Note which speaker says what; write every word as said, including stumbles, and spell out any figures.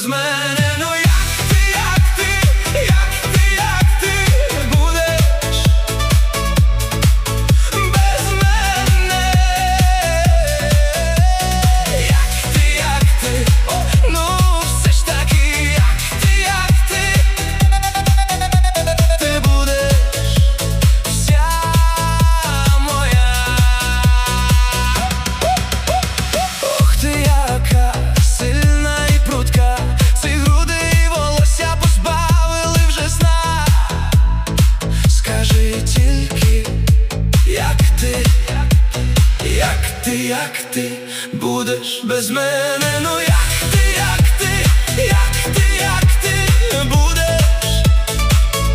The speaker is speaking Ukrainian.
Speaker 1: без мене. Ну як ти, як ти, як ти, як ти будеш без мене? Як ти, як ти, ну все ж таки, як ти, як ти, ти будеш вся моя. Ох ти, яка сильна і прудка, ці груди і волосся позбавили вже сна. Скажи тільки, як ти, як ти, як ти будеш без мене?